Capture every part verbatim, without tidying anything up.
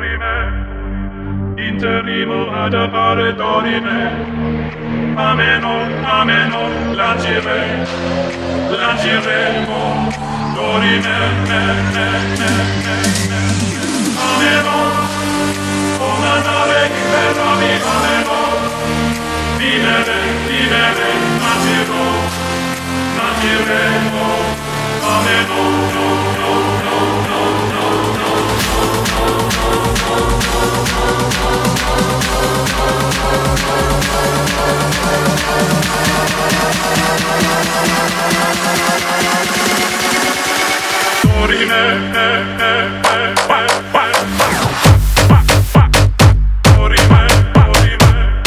dorime, interrimo ad appare dorime, ameno, ameno, lancire, lanciremo, dorime, me, me, me, me, me. Ameno, una nave che fermami, ameno, vivere, vivere, lanciremo, lanciremo, ameno, no, no, no, no, no, no, no, dorime, eh, eh, eh, eh, dorime, dorime,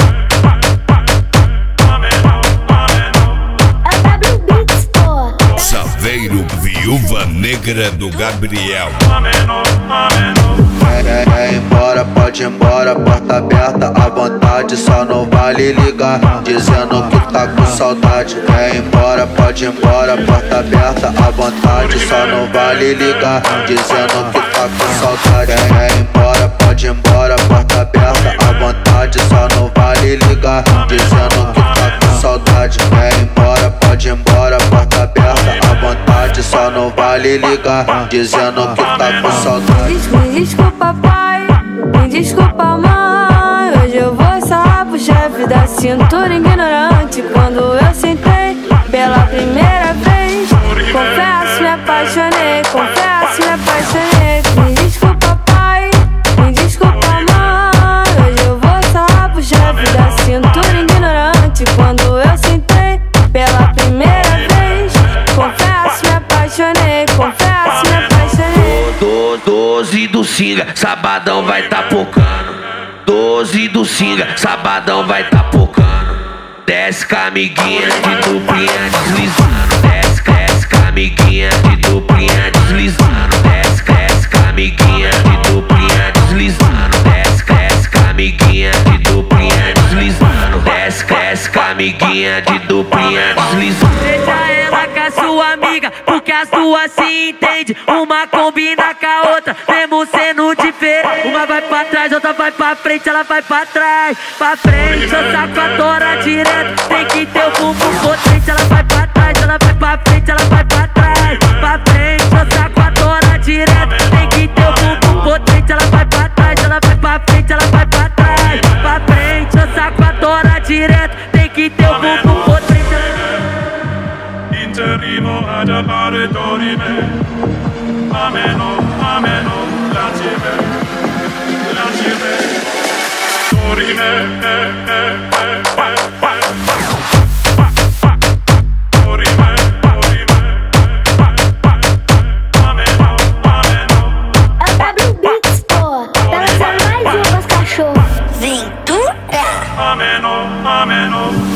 ameno, ameno. É o W Beats, pô. Saveiro, Viúva Negra do Gabriel. Ameno, ameno. É, é embora, pode ir embora, porta aberta à vontade, só não vale ligar, dizendo que tá com saudade. É embora, pode ir embora, porta aberta à vontade, só não vale ligar, dizendo que tá com saudade. É embora, pode ir embora, porta aberta à vontade, só não vale ligar, dizendo que tá com saudade. É embora, pode ir embora, porta aberta à vontade, só não vale ligar, dizendo que tá com saudade. Me desculpa, pai, me desculpa, mãe. Hoje eu vou sarrar pro chefe da cintura ignorante. Quando eu sentei pela primeira vez, confesso, me apaixonei, confesso, me apaixonei. Me desculpa, pai, me desculpa, mãe. Hoje eu vou sarrar pro chefe da cintura ignorante. Quando eu sentei pela primeira vez, confesso, me apaixonei, confesso, me apaixonei. Doze do Singa, sabadão vai tá pocando. Doze do Singa, sabadão vai tá pocando. Desce com a amiguinha de duplinha deslizando. Desce, desce com a amiguinha de duplinha deslizando. Desce, desce com a amiguinha de duplinha deslizando. Desce, desce com a amiguinha de duplinha deslizando. Desce, desce com a amiguinha de duplinha deslizando. Deixa ela com a sua amiga, porque as duas se entendem. Uma combina com a outra, mesmo sendo diferente. Uma vai pra trás, outra vai pra frente, ela vai pra trás. Pra frente, eu saco a tora direto. Tem que ter o bumbum potente, ela vai pra trás, ela vai pra frente, ela vai pra trás. Pra frente, eu saco a tora direto. Tem que ter o bumbum potente, ela vai pra trás, ela vai pra frente, ela vai pra trás. Pra frente, eu saco a tora direto. Tem que ter o bumbum potente. Interrimo ad appare dorime, ameno, ameno, lancire, lancire, dorime, eh, eh, eh, eh, dorime, dorime, ameno, ameno. É o W Beats, pô. Tá lançando mais uvas, cachorro. Ventura! Ameno, ameno.